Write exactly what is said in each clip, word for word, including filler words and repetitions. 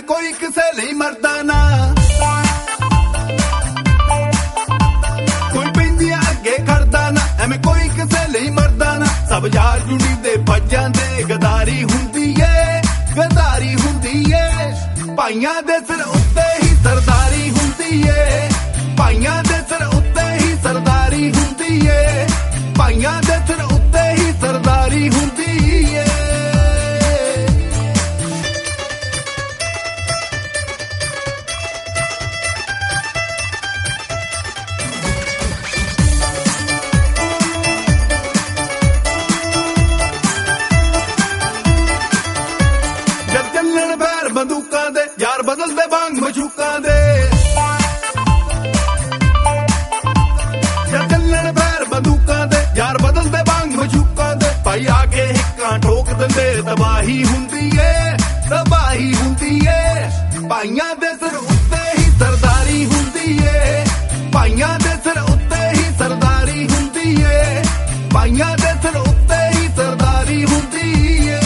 ਕੋਈ ਕਿਸੇ ਲਈ ਮਰਦਾ ਨਾ, ਕੋਈ ਪੈਂਦੀਆਂ ਅੱਗੇ ਖੜਦਾ ਨਾ, ਐਵੇਂ ਕੋਈ ਕਿਸੇ ਲਈ ਮਰਦਾ ਨਾ। ਸਭ ਯਾਰ ਜੁੜੀ ਦੇ ਭੱਜ ਜਾਂਦੇ, ਗਦਾਰੀ ਹੁੰਦੀ ਏ, ਗਦਾਰੀ ਹੁੰਦੀ ਏ। ਭਾਈਆਂ ਦੇ ਸਿਰ ਉੱਤੇ ਹੀ ਸਰਦਾਰੀ ਹੁੰਦੀ ਏ, ਭਾਈਆਂ ਦੇ ਸਿਰ ਉੱਤੇ ਹੀ ਸਰਦਾਰੀ ਹੁੰਦੀ ਏ, ਭਾਈਆਂ ਦੇ ਸਿਰ ਉੱਤੇ ਹੀ ਸਰਦਾਰੀ ਹੁੰਦੀ ਏ। ਜਦ ਚੱਲਣ ਪੈਰ ਬੰਦੂਕਾਂ ਦੇ, ਯਾਰ ਬਦਲਦੇ ਵਾਂਗ ਮਸ਼ੂਕਾਂ ਦੇ। ਜਦ ਚੱਲਣ ਪੈਰ ਬੰਦੂਕਾਂ ਦੇ, ਯਾਰ ਬਦਲਦੇ ਵਾਂਗ ਮਸ਼ੂਕਾਂ ਦੇ। ਭਾਈ ਆ ਕੇ ਹਿੱਕਾਂ ਠੋਕ ਦਿੰਦੇ, ਤਬਾਹੀ ਹੁੰਦੀ ਏ, ਤਬਾਹੀ ਹੁੰਦੀ ਏ। ਭਾਈਆਂ ਦੇ ਸਿਰ ਉੱਤੇ ਹੀ ਸਰਦਾਰੀ ਹੁੰਦੀ ਏ, ਭਾਈਆਂ ਦੇ ਸਿਰ ਉੱਤੇ ਹੀ ਸਰਦਾਰੀ ਹੁੰਦੀ ਏ, ਭਾਈਆਂ ਦੇ ਸਿਰ ਉੱਤੇ ਹੀ ਸਰਦਾਰੀ ਹੁੰਦੀ ਏ।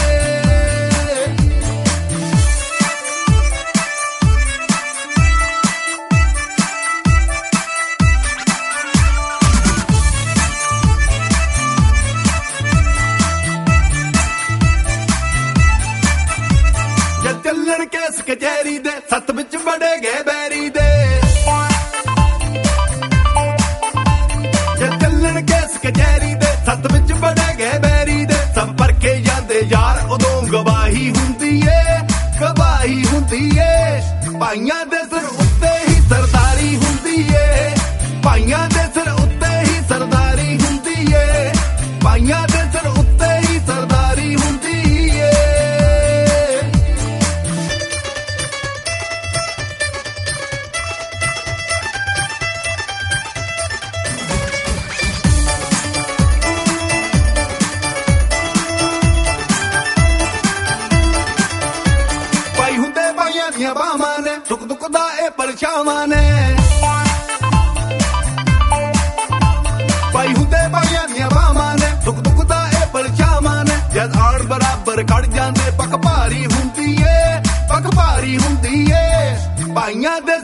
ਚੱਲਣ ਕੇਸ ਕਚਹਿਰੀ ਦੇ, ਸੱਤ ਵਿੱਚ ਵੜੇ ਗਏ ਬੈਰੀ ਦੇ। ਜੇ ਚੱਲਣ ਕੇਸ ਕਚਹਿਰੀ ਦੇ, ਸੱਤ ਵਿੱਚ ਵੜੇ ਗਏ ਬੈਰੀ ਦੇ। ਸਭ ਪਰਖੇ ਜਾਂਦੇ ਯਾਰ, ਉਦੋਂ ਗਵਾਹੀ ਹੁੰਦੀ ਏ, ਗਵਾਹੀ ਹੁੰਦੀ ਏ। ਭਾਈਆਂ ਦੇ ਸਿਰ ਉੱਤੇ ਹੀ ਸਰਦਾਰੀ ਹੁੰਦੀ ਏ, ਭਾਈਆਂ ਦੇ ਸਿਰ ਉੱਤੇ ਹੀ ਸਰਦਾਰੀ ਹੁੰਦੀ ਏ, ਭਾਈਆਂ ਦੇ ਸਿਰ ਉੱਤੇ ਹੀ ਸਰਦਾਰੀ ਹੁੰਦੀ ਏ। ਬਾਵਾਂ ਨੇ ਸੁੱਖ ਦੁੱਖ ਦਾ ਇਹ ਪਰਛਾਵਾਂ ਨੇ, ਭਾਈ ਹੁੰਦੇ ਭਾਈਆਂ ਦੀਆਂ ਬਾਵਾਂ ਨੇ, ਸੁੱਖ ਦੁੱਖ ਦਾ ਇਹ ਪਰਛਾਵਾਂ ਨੇ। ਜਦ ਆੜ ਬਰਾਬਰ ਖੜ ਜਾਂਦੇ, ਪੱਕ ਭਾਰੀ ਹੁੰਦੀ ਏ, ਪੱਕ ਭਾਰੀ ਹੁੰਦੀ ਏ। ਭਾਈਆਂ ਦੇ